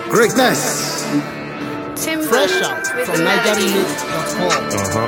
Greatness. Fresh out from NigerRemix.com.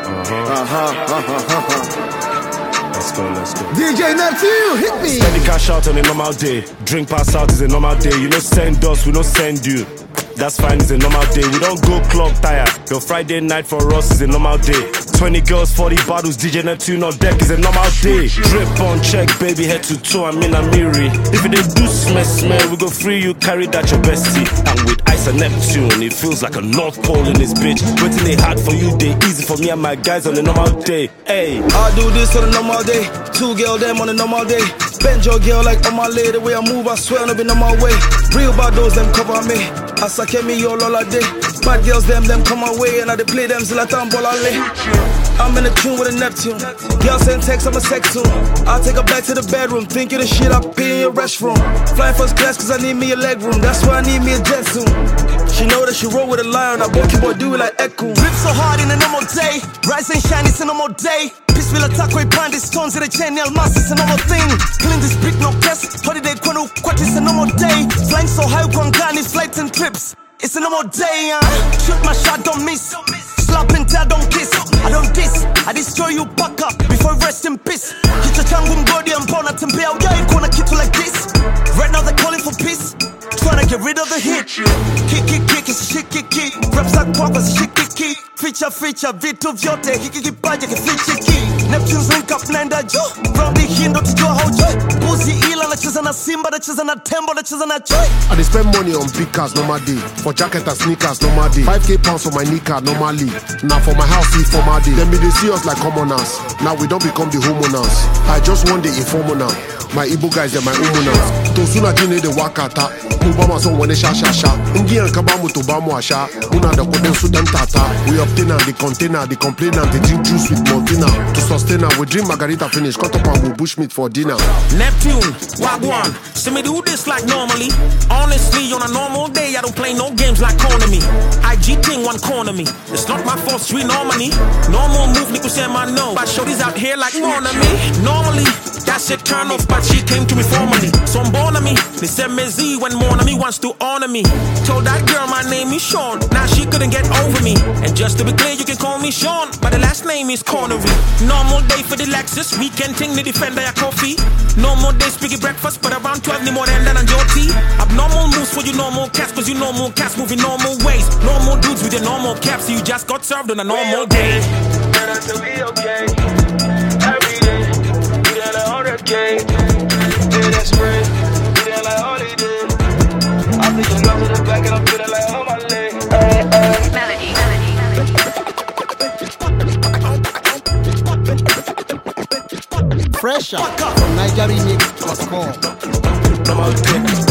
Let's go. DJ Neptune, hit me. Steady cash out on a normal day. Drink pass out is a normal day. You know send us, we don't send you. That's fine, it's a normal day. We don't go club tired. Your Friday night for us is a normal day. 20 girls, 40 bottles, DJ Neptune on deck is a normal day. Drip on check, baby, head to toe, I'm in a mirror. If you did do smell, we go free you, carry that your bestie. And with Ice and Neptune, it feels like a North Pole in this bitch. Waiting they hard for you, they easy for me and my guys on a normal day. Hey, I do this on a normal day. Two girl them on a normal day. Bend your girl like on my lay. The way I move, I swear I've been on my way. Real bad those them cover me. I suck me all day. Bad girls them come my way. And I play them till I tumble all day. I'm in a tune with a Neptune. Girl send text, I'm a sex soon. I'll take her back to the bedroom. Think of the shit I pee in your restroom. Flying first class cause I need me a leg room. That's why I need me a jet soon. She know that she roll with a lion. I boy do it like Echo. Drip so hard in a normal day. Rise and shine, it's a normal day. Peace will attack with bandit stones in the chain, mass, it's a normal thing. Clean this brick, no test. Holiday, quano, quat, it's a normal day. Flying so high, Kwangani, flights and trips. It's a normal day, Shoot my shot, don't miss. Slap and tell, don't kiss. I don't diss, I destroy you, pack up before you rest in peace. Kicha changu mgodi and pona tempea. Yeah, you wanna keep like this. Right now they're calling for peace. Tryna get rid of the hit. Kick, it's shit, kick. Raps like poppers, shit, kick. Feature, vitu vyote. Hiki kipaje, kifichiki. Neptune's link up, naenda juu. Round hii ndo tujua haujui. Buzi ila, nacheza na Simba, nacheza na Tembo, nacheza na Chui. I dey spend money on big cars normally. For jacket and sneakers normally. 5k pounds for my kneecap normally. Now for my house, eat for my day. Then they see us like commoners. Now we don't become the homeowners. I just want the informer now. My Igbo guys are my homeowners. Tosuna jine de wakata. Mubama son wene sha. Ungi and kabamu to bamu asha. Una da koden sudan tata. We obtain the container, the complainer, the drink juice with Montina. To sustain her, we drink margarita finish. Cut up and we bushmeat for dinner. Neptune, Wagwan. See me do this like normally. Honestly, on a normal day, I don't play no games like Konami. IG thing one corner me. It's not my fault, street normally. Normal move, niggas say my no. But shorties out here like more than me. Normally, that shit turn off, but she came to me formally. So I'm born on me. They said me Z when more than me wants to honor me. Told that girl my name is Sean. Now she couldn't get over me. And just to be clear, you can call me Sean, but the last name is Connery. Normal day for the Lexus. Weekend thing, the defender ya coffee. Normal day, speaking breakfast, but around 12 ni more than your tea. Abnormal moves for you normal cats, cause you normal cats moving normal ways. Normal dudes with your normal caps, so you just got served on a normal day. Turn out to be okay. Every day, we got 100K. Yeah, that's great. We got like holiday. I think you love to the back and I'm feeling like on my leg. Melody. Fresh out from NigerRemix.com. normal day.